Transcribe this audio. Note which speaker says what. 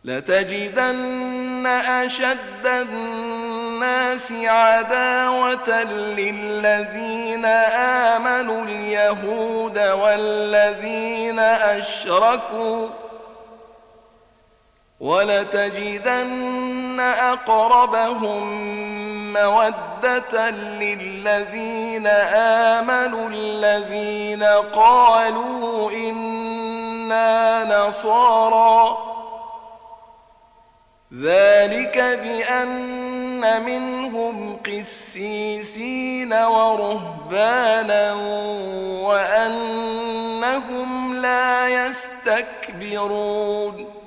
Speaker 1: لتجدن أشد الناس عداوة للذين آمنوا اليهود والذين أشركوا، ولتجدن أقربهم مودة للذين آمنوا الذين قالوا إنا نصارى، ذلك بأن منهم قسيسين ورهبانا وأنهم لا يستكبرون.